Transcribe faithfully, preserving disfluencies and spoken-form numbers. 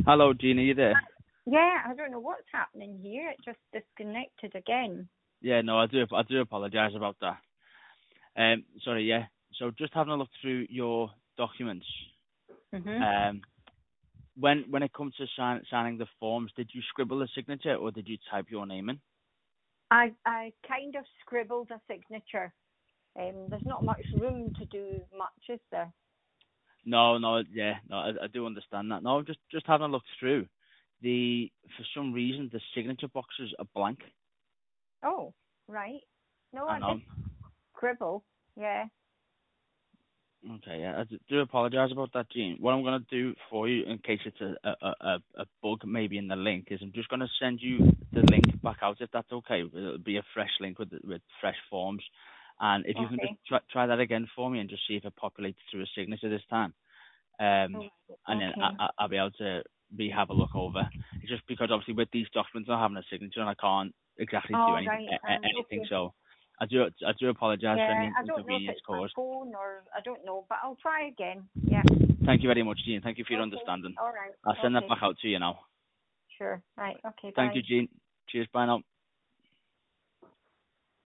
Hello, Jean, are you there? Yeah, I don't know what's happening here. It just disconnected again. Yeah, no, I do. I do apologise about that. Um, sorry, yeah. So just having a look through your documents. Mhm. Um, when when it comes to sign, signing the forms, did you scribble a signature or did you type your name in? I I kind of scribbled a signature. Um, there's not much room to do much, is there? No, no, yeah, no, I, I do understand that. No, just just having a look through. The for some reason the signature boxes are blank. Oh, right. No, I I did know. scribble. Yeah. Okay, yeah, I d- do apologise about that, Jean. What I'm going to do for you, in case it's a, a, a, a bug maybe in the link, is I'm just going to send you the link back out, if that's okay. It'll be a fresh link with with fresh forms. And if you can just Okay. try, try that again for me and just see if it populates through a signature this time. Um, Oh, and then I, okay. I, I'll be able to be have a look over. It's just because obviously with these documents not having a signature and I can't exactly do All any, right. a- a- Um. anything. Okay. So I do I do apologise for Yeah. any I don't know if inconvenience it's my caused. phone or I don't know, but I'll try again. Yeah. Thank you very much, Jean. Thank you for your Okay. understanding. All right. I'll send that Okay. back out to you now. Sure. Right. Okay. Thank you, Bye. Jean. Cheers. Bye now.